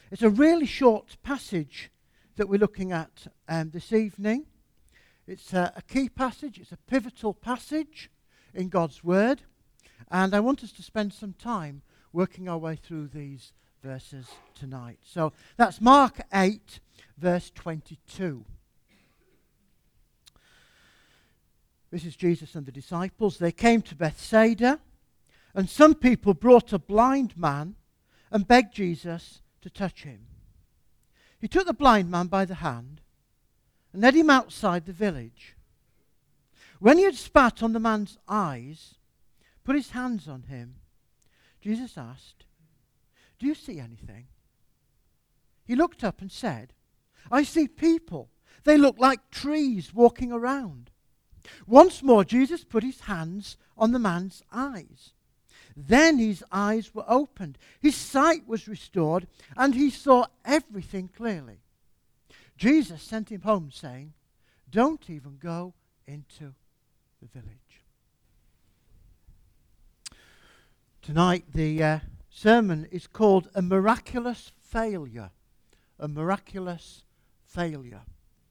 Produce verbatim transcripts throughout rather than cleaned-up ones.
It's a really short passage that we're looking at um, this evening. It's a, a key passage, it's a pivotal passage in God's Word, and I want us to spend some time working our way through these verses tonight. So that's Mark eight, verse twenty-two. This is Jesus and the disciples. They came to Bethsaida, and some people brought a blind man and begged Jesus to touch him. He took the blind man by the hand and led him outside the village. When he had spat on the man's eyes, put his hands on him, Jesus asked, "Do you see anything?" He looked up and said, "I see people. They look like trees walking around." Once more, Jesus put his hands on the man's eyes. Then his eyes were opened, his sight was restored, and he saw everything clearly. Jesus sent him home, saying, "Don't even go into the village." Tonight, the uh, sermon is called A Miraculous Failure. A Miraculous Failure.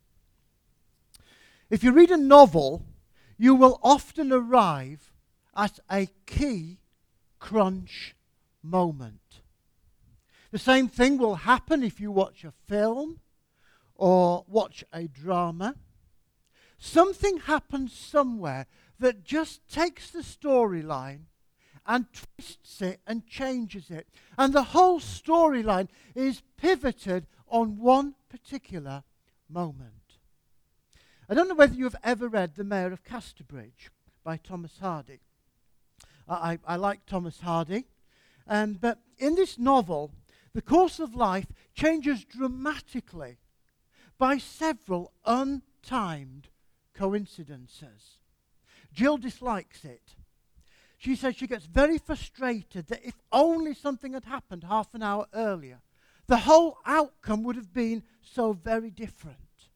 If you read a novel, you will often arrive at a key crunch moment. The same thing will happen if you watch a film or watch a drama. Something happens somewhere that just takes the storyline and twists it and changes it. And the whole storyline is pivoted on one particular moment. I don't know whether you've ever read The Mayor of Casterbridge by Thomas Hardy. I, I, I like Thomas Hardy. Um, but in this novel, the course of life changes dramatically by several untimed coincidences. Jill dislikes it. She says she gets very frustrated that if only something had happened half an hour earlier, the whole outcome would have been so very different.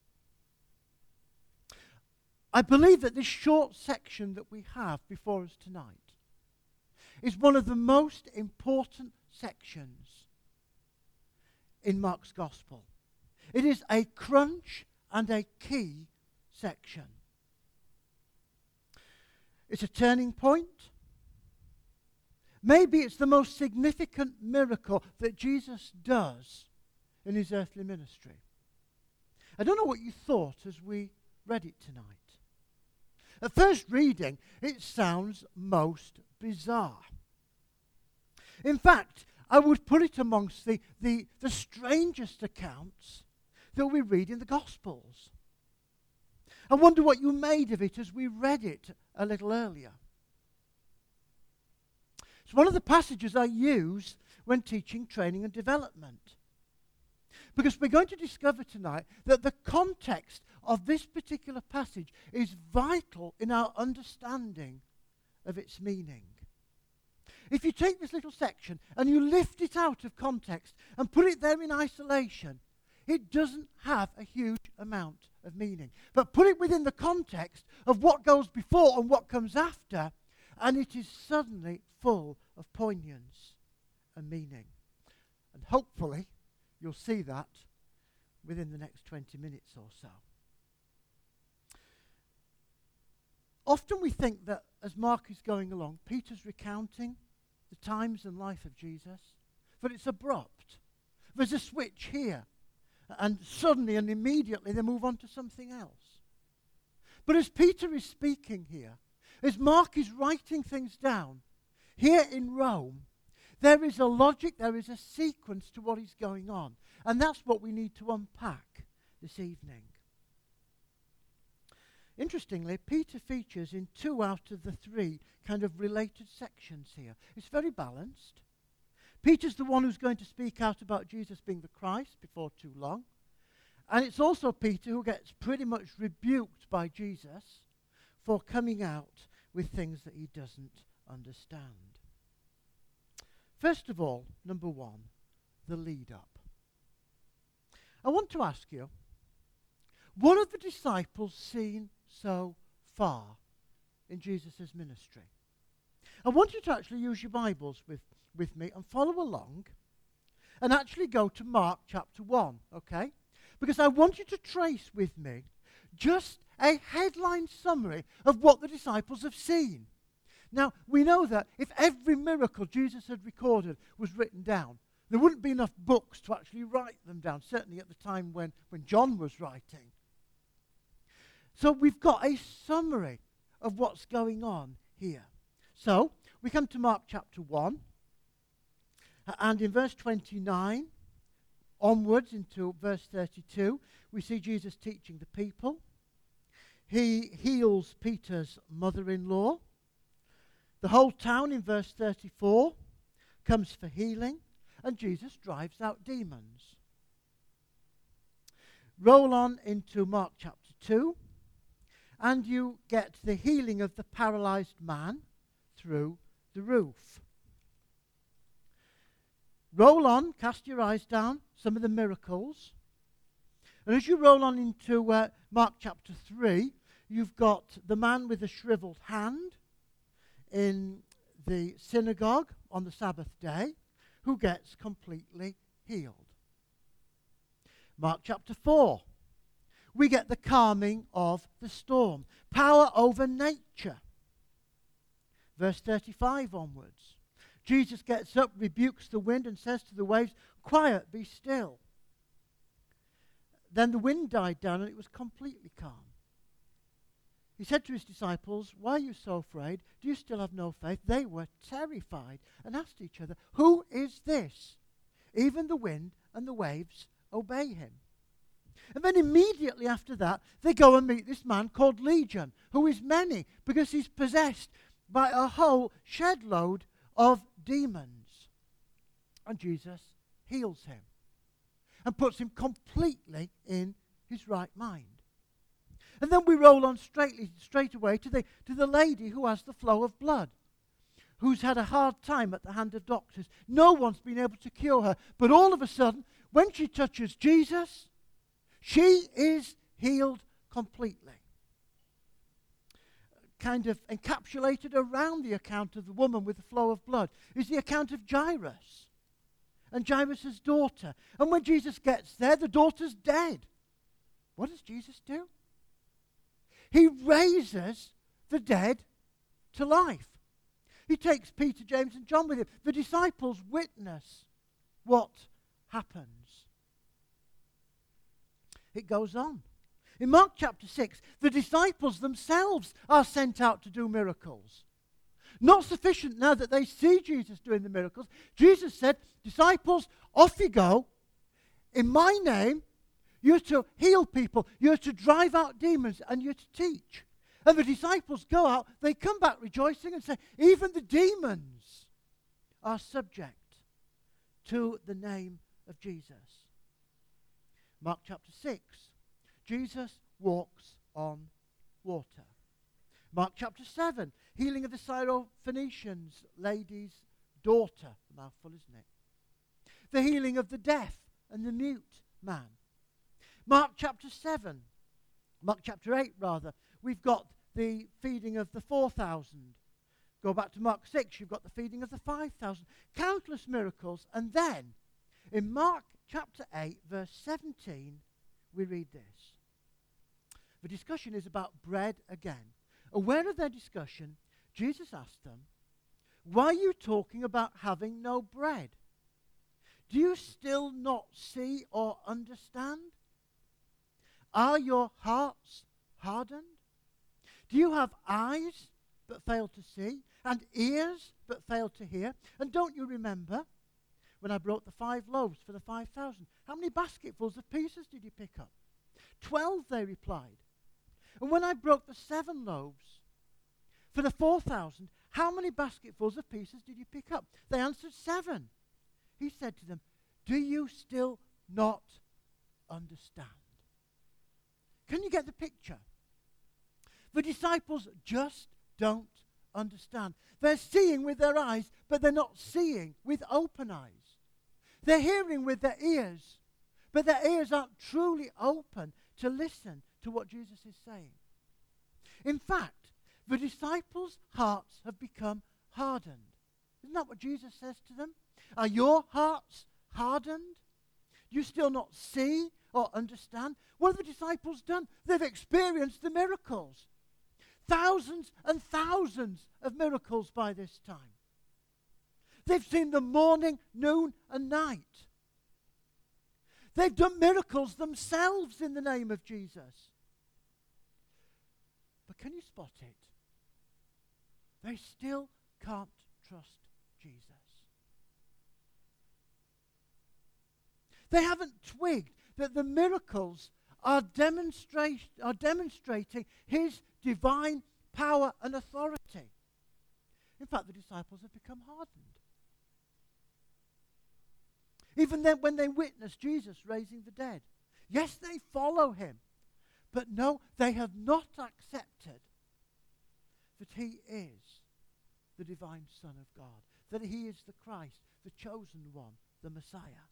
I believe that this short section that we have before us tonight is one of the most important sections in Mark's Gospel. It is a crunch and a key section. It's a turning point. Maybe it's the most significant miracle that Jesus does in his earthly ministry. I don't know what you thought as we read it tonight. At first reading, it sounds most bizarre. In fact, I would put it amongst the, the, the strangest accounts that we read in the Gospels. I wonder what you made of it as we read it a little earlier. It's one of the passages I use when teaching training and development. Because we're going to discover tonight that the context of this particular passage is vital in our understanding of its meaning. If you take this little section and you lift it out of context and put it there in isolation, it doesn't have a huge amount of meaning. But put it within the context of what goes before and what comes after, and it is suddenly full of poignance and meaning. And hopefully, you'll see that within the next twenty minutes or so. Often we think that as Mark is going along, Peter's recounting the times and life of Jesus, but it's abrupt. There's a switch here, and suddenly and immediately they move on to something else. But as Peter is speaking here, as Mark is writing things down, here in Rome, there is a logic, there is a sequence to what is going on. And that's what we need to unpack this evening. Interestingly, Peter features in two out of the three kind of related sections here. It's very balanced. Peter's the one who's going to speak out about Jesus being the Christ before too long. And it's also Peter who gets pretty much rebuked by Jesus for coming out with things that he doesn't understand. First of all, number one, the lead up. I want to ask you, what have the disciples seen so far in Jesus' ministry? I want you to actually use your Bibles with, with me and follow along and actually go to Mark chapter one, okay? Because I want you to trace with me just a headline summary of what the disciples have seen. Now, we know that if every miracle Jesus had recorded was written down, there wouldn't be enough books to actually write them down, certainly at the time when, when John was writing. So we've got a summary of what's going on here. So we come to Mark chapter one, and in verse twenty-nine onwards into verse thirty-two, we see Jesus teaching the people. He heals Peter's mother-in-law. The whole town in verse thirty-four comes for healing, and Jesus drives out demons. Roll on into Mark chapter two, and you get the healing of the paralyzed man through the roof. Roll on, cast your eyes down, some of the miracles. And as you roll on into uh, Mark chapter three, you've got the man with the shriveled hand in the synagogue on the Sabbath day who gets completely healed. Mark chapter four, we get the calming of the storm, power over nature. Verse thirty-five onwards, Jesus gets up, rebukes the wind, and says to the waves, "Quiet, be still." Then the wind died down, and it was completely calm. He said to his disciples, "Why are you so afraid? Do you still have no faith?" They were terrified and asked each other, "Who is this? Even the wind and the waves obey him." And then immediately after that, they go and meet this man called Legion, who is many because he's possessed by a whole shed load of demons. And Jesus heals him and puts him completely in his right mind. And then we roll on straightly, straight away to the, to the lady who has the flow of blood, who's had a hard time at the hand of doctors. No one's been able to cure her. But all of a sudden, when she touches Jesus, she is healed completely. Kind of encapsulated around the account of the woman with the flow of blood is the account of Jairus and Jairus' daughter. And when Jesus gets there, the daughter's dead. What does Jesus do? He raises the dead to life. He takes Peter, James, and John with him. The disciples witness what happens. It goes on. In Mark chapter six, the disciples themselves are sent out to do miracles. Not sufficient now that they see Jesus doing the miracles. Jesus said, "Disciples, off you go. In my name, you're to heal people, you're to drive out demons, and you're to teach." And the disciples go out, they come back rejoicing and say, "Even the demons are subject to the name of Jesus." Mark chapter six, Jesus walks on water. Mark chapter seven, healing of the Syrophoenicians lady's daughter. A mouthful, isn't it? The healing of the deaf and the mute man. Mark chapter seven, Mark chapter eight rather, we've got the feeding of the four thousand. Go back to Mark six, you've got the feeding of the five thousand. Countless miracles. And then in Mark chapter eight, verse seventeen, we read this. The discussion is about bread again. Aware of their discussion, Jesus asked them, "Why are you talking about having no bread? Do you still not see or understand? Are your hearts hardened? Do you have eyes but fail to see, and ears but fail to hear? And don't you remember when I broke the five loaves for the five thousand? How many basketfuls of pieces did you pick up?" Twelve, they replied. "And when I broke the seven loaves for the four thousand, how many basketfuls of pieces did you pick up?" They answered, "Seven." He said to them, "Do you still not understand?" Can you get the picture? The disciples just don't understand. They're seeing with their eyes, but they're not seeing with open eyes. They're hearing with their ears, but their ears aren't truly open to listen to what Jesus is saying. In fact, the disciples' hearts have become hardened. Isn't that what Jesus says to them? Are your hearts hardened? Do you still not see or understand? What have the disciples done? They've experienced the miracles. Thousands and thousands of miracles by this time. They've seen them morning, noon, and night. They've done miracles themselves in the name of Jesus. But can you spot it? They still can't trust Jesus. They haven't twigged that the miracles are, demonstrate, are demonstrating his divine power and authority. In fact, the disciples have become hardened. Even then, when they witness Jesus raising the dead, yes, they follow him. But no, they have not accepted that he is the divine Son of God, that he is the Christ, the chosen one, the Messiah.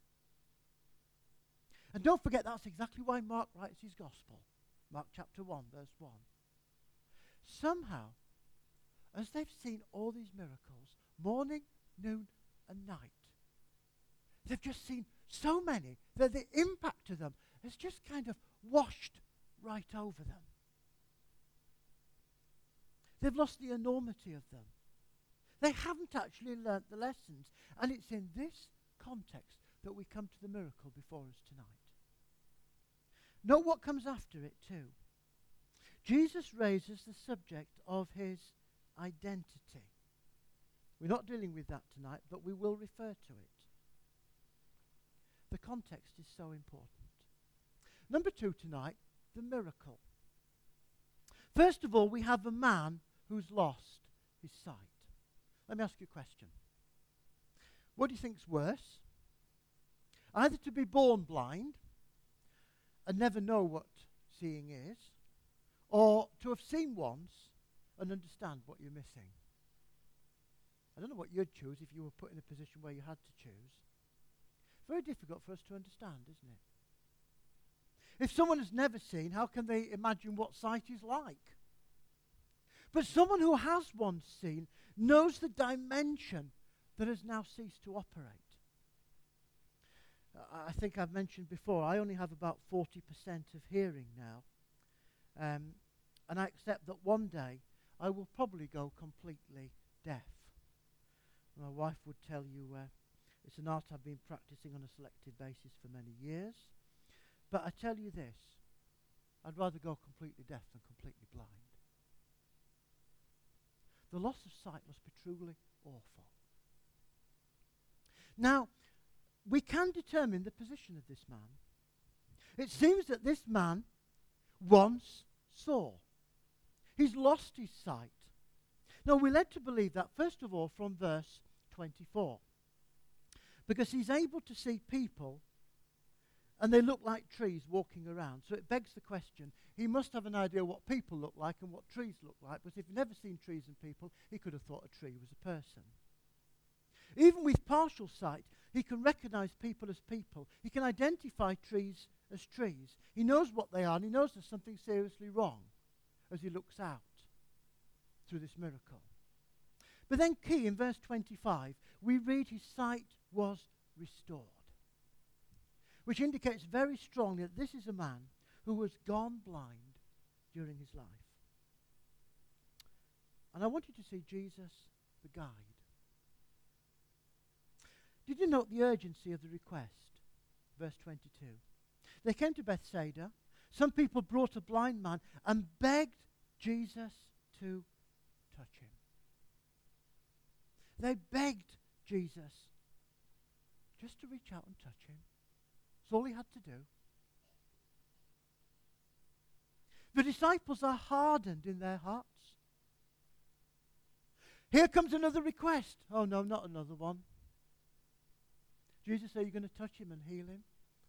And don't forget, that's exactly why Mark writes his gospel. Mark chapter one, verse one. Somehow, as they've seen all these miracles, morning, noon, and night, they've just seen so many that the impact of them has just kind of washed right over them. They've lost the enormity of them. They haven't actually learnt the lessons. And it's in this context that we come to the miracle before us tonight. Note what comes after it too. Jesus raises the subject of his identity. We're not dealing with that tonight, but we will refer to it. The context is so important. Number two tonight, the miracle. First of all, we have a man who's lost his sight. Let me ask you a question. What do you think's worse? Either to be born blind and never know what seeing is, or to have seen once and understand what you're missing. I don't know what you'd choose if you were put in a position where you had to choose. Very difficult for us to understand, isn't it? If someone has never seen, how can they imagine what sight is like? But someone who has once seen knows the dimension that has now ceased to operate. Uh, I think I've mentioned before, I only have about forty percent of hearing now. Um, and I accept that one day I will probably go completely deaf. My wife would tell you uh, it's an art I've been practicing on a selective basis for many years. But I tell you this, I'd rather go completely deaf than completely blind. The loss of sight must be truly awful. Now, we can determine the position of this man. It seems that this man once saw. He's lost his sight. Now, we're led to believe that, first of all, from verse twenty-four. Because he's able to see people, and they look like trees walking around. So it begs the question, he must have an idea what people look like and what trees look like, because if he'd never seen trees and people, he could have thought a tree was a person. Even with partial sight, he can recognize people as people. He can identify trees as trees. He knows what they are, and he knows there's something seriously wrong as he looks out through this miracle. But then key, in verse twenty-five, we read his sight was restored, which indicates very strongly that this is a man who was gone blind during his life. And I want you to see Jesus, the guide. Did you note the urgency of the request? Verse twenty-two. They came to Bethsaida. Some people brought a blind man and begged Jesus to touch him. They begged Jesus just to reach out and touch him. That's all he had to do. The disciples are hardened in their hearts. Here comes another request. Oh no, not another one. Jesus, are you going to touch him and heal him?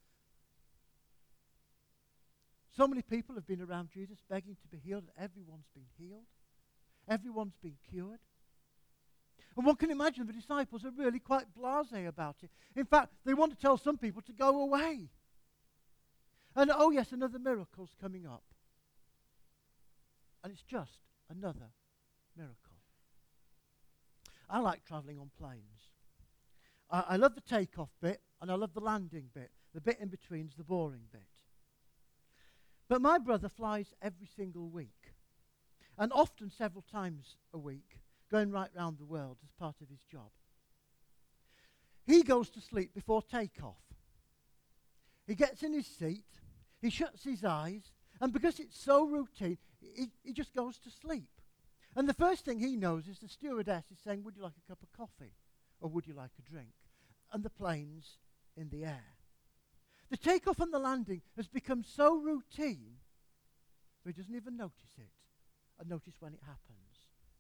So many people have been around Jesus begging to be healed, and everyone's been healed. Everyone's been cured. And one can imagine the disciples are really quite blasé about it. In fact, they want to tell some people to go away. And oh yes, another miracle's coming up. And it's just another miracle. I like travelling on planes. I, I love the takeoff bit, and I love the landing bit. The bit in between is the boring bit. But my brother flies every single week, and often several times a week, going right round the world as part of his job. He goes to sleep before takeoff. He gets in his seat, he shuts his eyes, and because it's so routine, he, he just goes to sleep. And the first thing he knows is the stewardess is saying, would you like a cup of coffee? Or would you like a drink? And the plane's in the air. The takeoff and the landing has become so routine that he doesn't even notice it, and notice when it happens.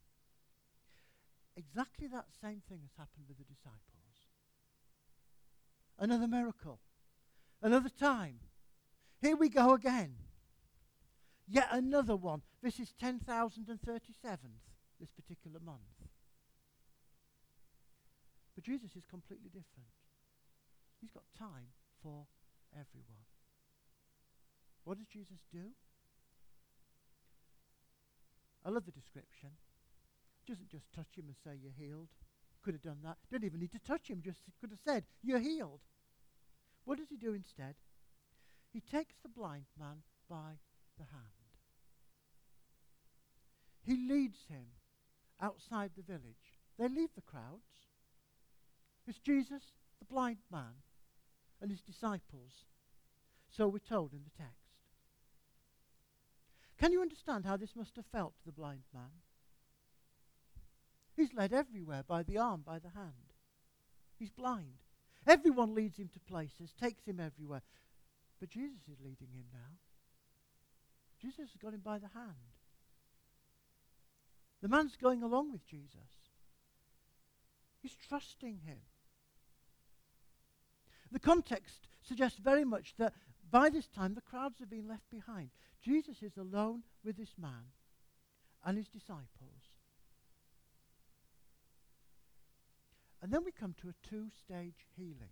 Exactly that same thing has happened with the disciples. Another miracle. Another time. Here we go again. Yet another one. This is ten thousand thirty-seventh, this particular month. But Jesus is completely different. He's got time for everyone. What does Jesus do? I love the description. He doesn't just touch him and say you're healed. Could have done that. Didn't even need to touch him. Just could have said you're healed. What does he do instead? He takes the blind man by the hand. He leads him outside the village. They leave the crowds. It's Jesus, the blind man, and his disciples. So we're told in the text. Can you understand how this must have felt to the blind man? He's led everywhere by the arm, by the hand. He's blind. Everyone leads him to places, takes him everywhere. But Jesus is leading him now. Jesus has got him by the hand. The man's going along with Jesus. He's trusting him. The context suggests very much that by this time the crowds have been left behind. Jesus is alone with this man and his disciples. And then we come to a two-stage healing.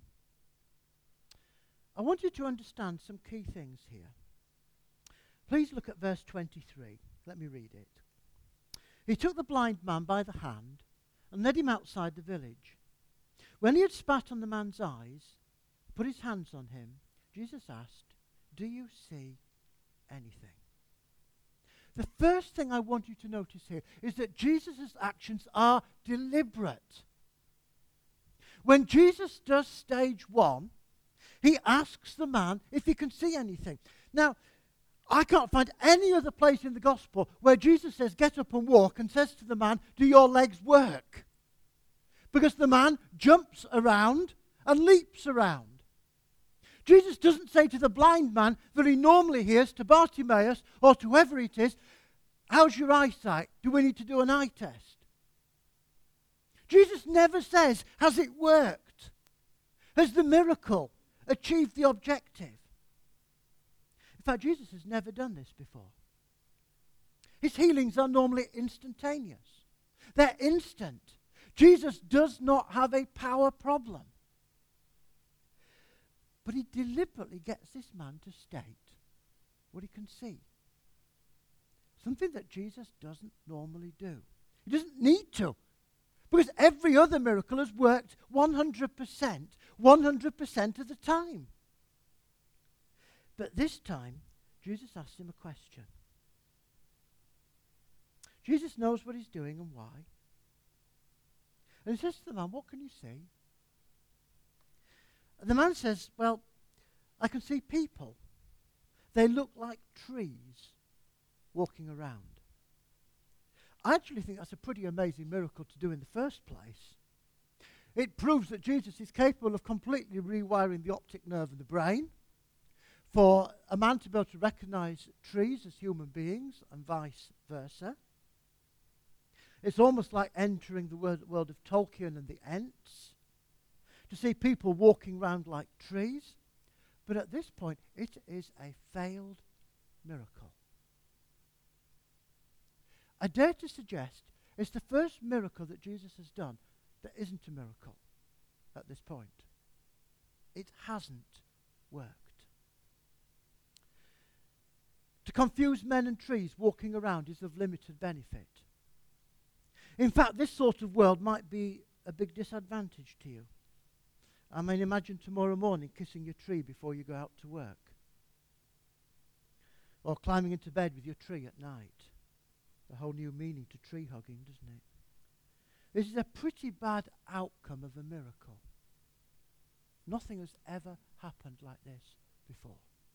I want you to understand some key things here. Please look at verse twenty-three. Let me read it. He took the blind man by the hand and led him outside the village. When he had spat on the man's eyes, put his hands on him, Jesus asked, do you see anything? The first thing I want you to notice here is that Jesus' actions are deliberate. When Jesus does stage one, he asks the man if he can see anything. Now, I can't find any other place in the gospel where Jesus says, get up and walk, and says to the man, do your legs work? Because the man jumps around and leaps around. Jesus doesn't say to the blind man that he normally hears, to Bartimaeus or to whoever it is, how's your eyesight? Do we need to do an eye test? Jesus never says, has it worked? Has the miracle achieved the objective? In fact, Jesus has never done this before. His healings are normally instantaneous. They're instant. Jesus does not have a power problem. But he deliberately gets this man to state what he can see. Something that Jesus doesn't normally do. He doesn't need to. Because every other miracle has worked one hundred percent, one hundred percent of the time. But this time, Jesus asks him a question. Jesus knows what he's doing and why. And he says to the man, what can you see? And the man says, well, I can see people. They look like trees walking around. I actually think that's a pretty amazing miracle to do in the first place. It proves that Jesus is capable of completely rewiring the optic nerve of the brain for a man to be able to recognize trees as human beings and vice versa. It's almost like entering the world, world of Tolkien and the Ents, to see people walking around like trees. But at this point, it is a failed miracle. I dare to suggest it's the first miracle that Jesus has done that isn't a miracle at this point. It hasn't worked. To confuse men and trees walking around is of limited benefit. In fact, this sort of world might be a big disadvantage to you. I mean, imagine tomorrow morning kissing your tree before you go out to work. Or climbing into bed with your tree at night. A whole new meaning to tree hugging, doesn't it? This is a pretty bad outcome of a miracle. Nothing has ever happened like this before.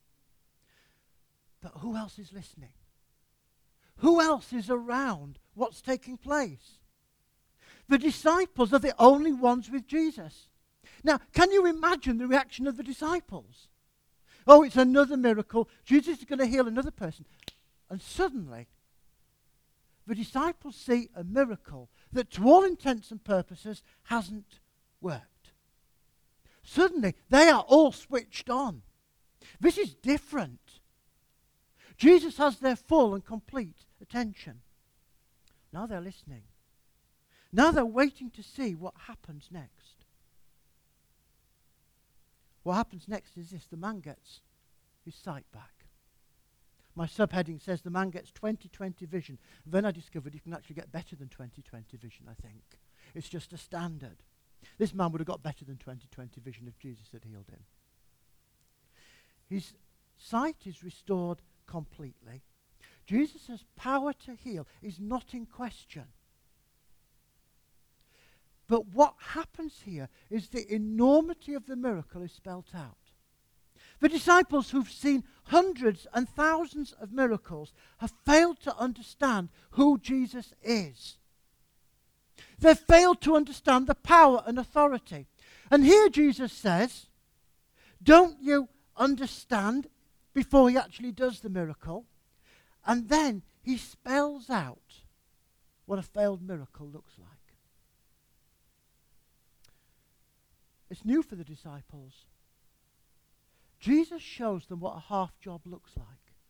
But who else is listening? Who else is around what's taking place? The disciples are the only ones with Jesus. Now, can you imagine the reaction of the disciples? Oh, it's another miracle. Jesus is going to heal another person. And suddenly, the disciples see a miracle that to all intents and purposes hasn't worked. Suddenly, they are all switched on. This is different. Jesus has their full and complete attention. Now they're listening. Now they're waiting to see what happens next. What happens next is this: the man gets his sight back. My subheading says the man gets twenty twenty vision. Then I discovered you can actually get better than twenty twenty vision, I think. It's just a standard. This man would have got better than twenty twenty vision if Jesus had healed him. His sight is restored completely. Jesus' power to heal is not in question. But what happens here is the enormity of the miracle is spelt out. The disciples who've seen hundreds and thousands of miracles have failed to understand who Jesus is. They've failed to understand the power and authority. And here Jesus says, don't you understand before he actually does the miracle? And then he spells out what a failed miracle looks like. It's new for the disciples. Jesus shows them what a half job looks like.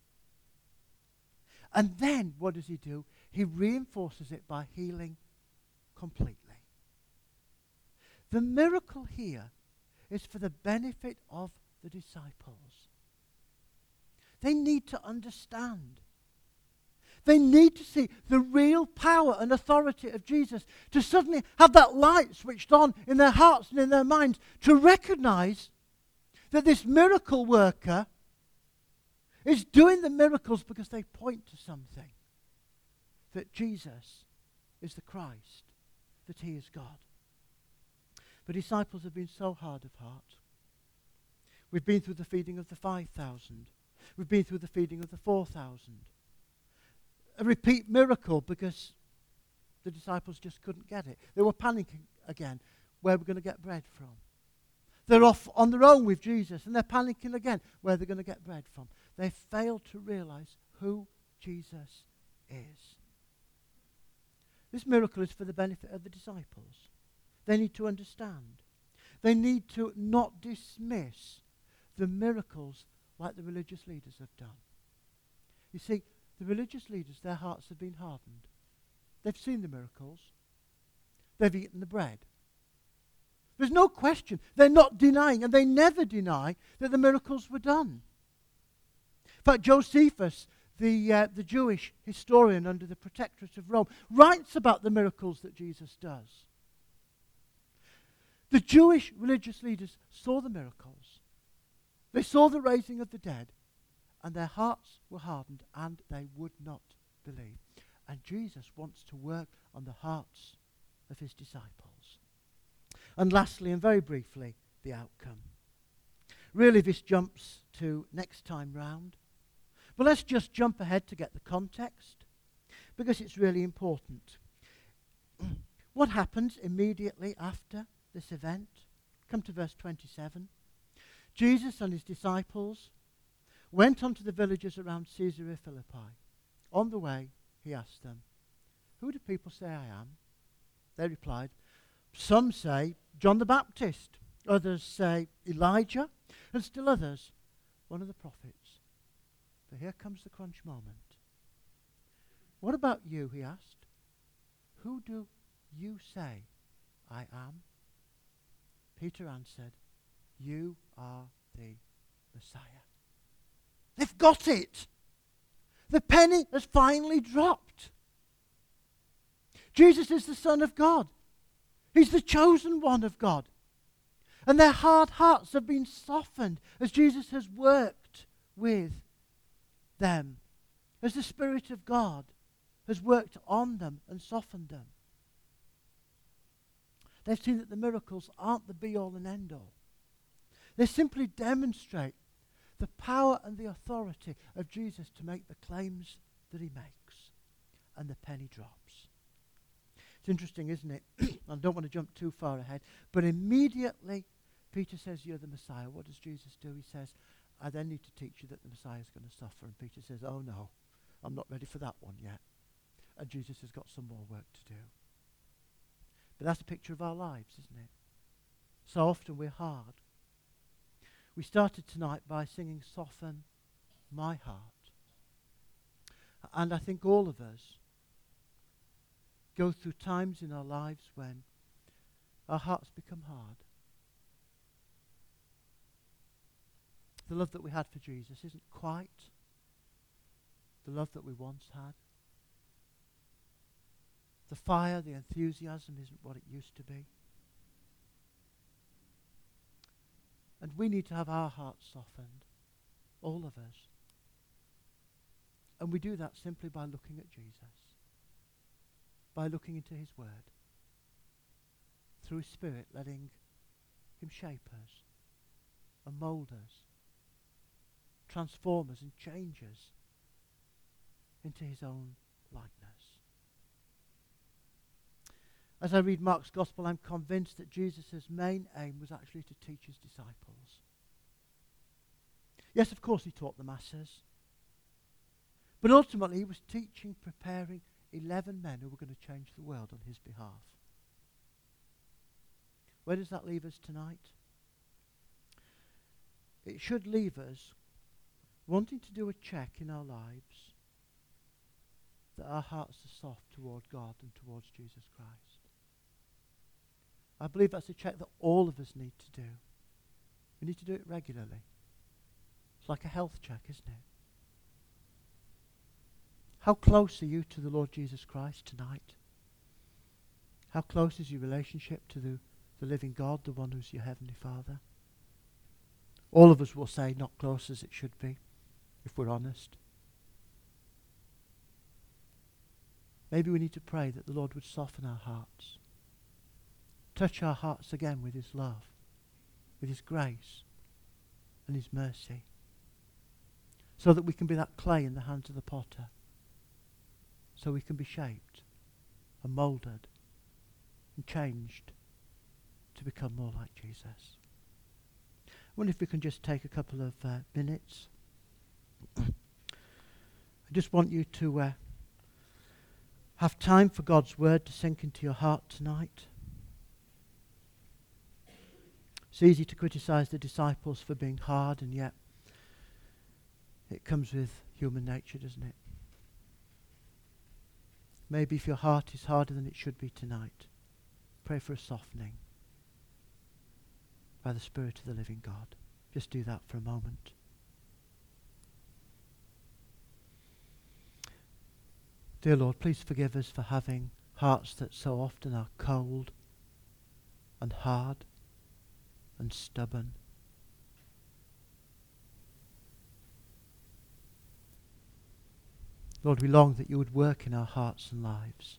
And then what does he do? He reinforces it by healing completely. The miracle here is for the benefit of the disciples. They need to understand. They need to see the real power and authority of Jesus, to suddenly have that light switched on in their hearts and in their minds, to recognize that this miracle worker is doing the miracles because they point to something. That Jesus is the Christ, that he is God. The disciples have been so hard of heart. We've been through the feeding of the five thousand. We've been through the feeding of the four thousand. A repeat miracle because the disciples just couldn't get it. They were panicking again. Where are we going to get bread from? They're off on their own with Jesus and they're panicking again. Where are they going to get bread from? They failed to realize who Jesus is. This miracle is for the benefit of the disciples. They need to understand. They need to not dismiss the miracles like the religious leaders have done. You see, the religious leaders, their hearts have been hardened. They've seen the miracles. They've eaten the bread. There's no question. They're not denying, and they never deny, that the miracles were done. In fact, Josephus, the, uh, the Jewish historian under the protectorate of Rome, writes about the miracles that Jesus does. The Jewish religious leaders saw the miracles. They saw the raising of the dead, and their hearts were hardened, and they would not believe. And Jesus wants to work on the hearts of his disciples. And lastly, and very briefly, the outcome. Really, this jumps to next time round. But let's just jump ahead to get the context, because it's really important. What happens immediately after this event? Come to verse twenty-seven. Jesus and his disciples went on to the villages around Caesarea Philippi. On the way, he asked them, "Who do people say I am?" They replied, "Some say John the Baptist, others say Elijah, and still others, one of the prophets." But here comes the crunch moment. "What about you?" he asked. "Who do you say I am?" Peter answered, "You are the Messiah." They've got it. The penny has finally dropped. Jesus is the Son of God. He's the chosen one of God. And their hard hearts have been softened as Jesus has worked with them, as the Spirit of God has worked on them and softened them. They've seen that the miracles aren't the be-all and end-all. They simply demonstrate the power and the authority of Jesus to make the claims that he makes. And the penny drops. It's interesting, isn't it? I don't want to jump too far ahead, but immediately Peter says, you're the Messiah. What does Jesus do? He says, I then need to teach you that the Messiah is going to suffer. And Peter says, oh no, I'm not ready for that one yet. And Jesus has got some more work to do. But that's a picture of our lives, isn't it? So often we're hard. We started tonight by singing Soften My Heart. And I think all of us go through times in our lives when our hearts become hard. The love that we had for Jesus isn't quite the love that we once had. The fire, the enthusiasm isn't what it used to be. And we need to have our hearts softened, all of us. And we do that simply by looking at Jesus, by looking into his word, through his Spirit, letting him shape us and mould us, transform us and change us into his own likeness. As I read Mark's Gospel, I'm convinced that Jesus' main aim was actually to teach his disciples. Yes, of course he taught the masses. But ultimately he was teaching, preparing eleven men who were going to change the world on his behalf. Where does that leave us tonight? It should leave us wanting to do a check in our lives that our hearts are soft toward God and towards Jesus Christ. I believe that's a check that all of us need to do. We need to do it regularly. It's like a health check, isn't it? How close are you to the Lord Jesus Christ tonight? How close is your relationship to the, the living God, the one who's your Heavenly Father? All of us will say not close as it should be, if we're honest. Maybe we need to pray that the Lord would soften our hearts, touch our hearts again with his love, with his grace and his mercy, so that we can be that clay in the hands of the potter, so we can be shaped and moulded and changed to become more like Jesus. I wonder if we can just take a couple of uh, minutes. I just want you to uh, have time for God's word to sink into your heart tonight. It's easy to criticize the disciples for being hard, and yet it comes with human nature, doesn't it? Maybe if your heart is harder than it should be tonight, pray for a softening by the Spirit of the living God. Just do that for a moment. Dear Lord, please forgive us for having hearts that so often are cold and hard and stubborn. Lord, we long that you would work in our hearts and lives.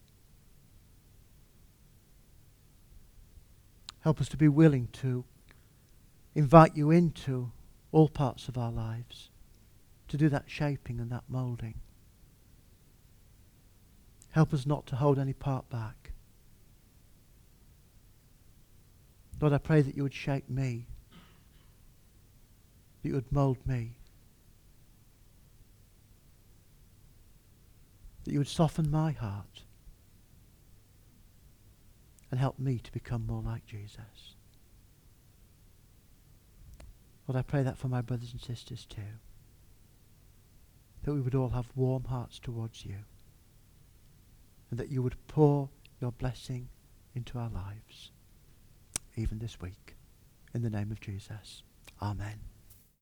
Help us to be willing to invite you into all parts of our lives, to do that shaping and that moulding. Help us not to hold any part back. Lord, I pray that you would shape me, that you would mould me, that you would soften my heart and help me to become more like Jesus. Lord, I pray that for my brothers and sisters too, that we would all have warm hearts towards you, and that you would pour your blessing into our lives, even this week. In the name of Jesus. Amen.